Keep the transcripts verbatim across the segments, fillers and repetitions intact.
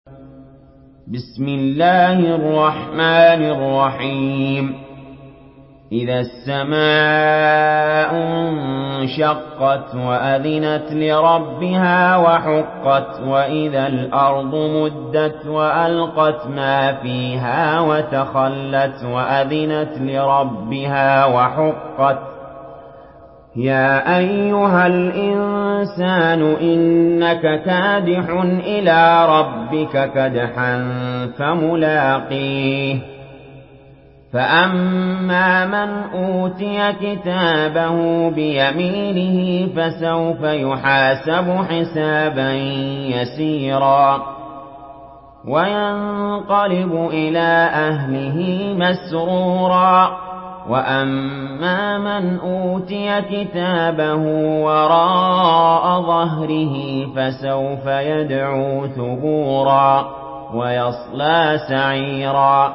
بسم الله الرحمن الرحيم إذا السماء انشقت وأذنت لربها وحقت وإذا الأرض مدت وألقت ما فيها وتخلت وأذنت لربها وحقت يا أيها الإنسان إنك كادح إلى ربك كدحا فملاقيه فأما من أوتي كتابه بيمينه فسوف يحاسب حسابا يسيرا وينقلب إلى أهله مسرورا وأما من أوتي كتابه وراء ظهره فسوف يدعو ثبورا ويصلى سعيرا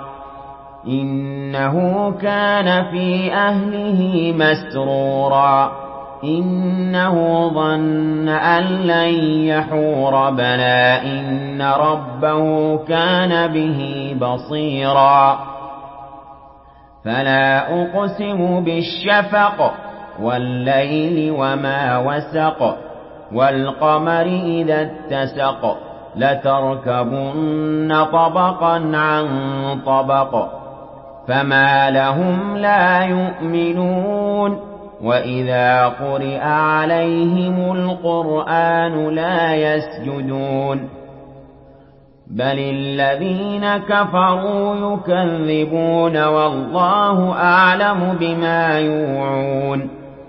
إنه كان في أهله مسرورا إنه ظن أن لن يحور بلى إن ربه كان به بصيرا فلا أقسم بالشفق والليل وما وسق والقمر إذا اتسق لتركبن طبقا عن طبق فما لهم لا يؤمنون وإذا قرئ عليهم القرآن لا يسجدون بل الذين كفروا يكذبون والله أعلم بما يوعون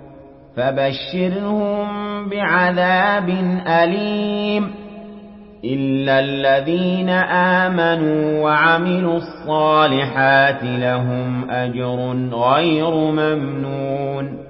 فبشرهم بعذاب أليم إلا الذين آمنوا وعملوا الصالحات لهم أجر غير ممنون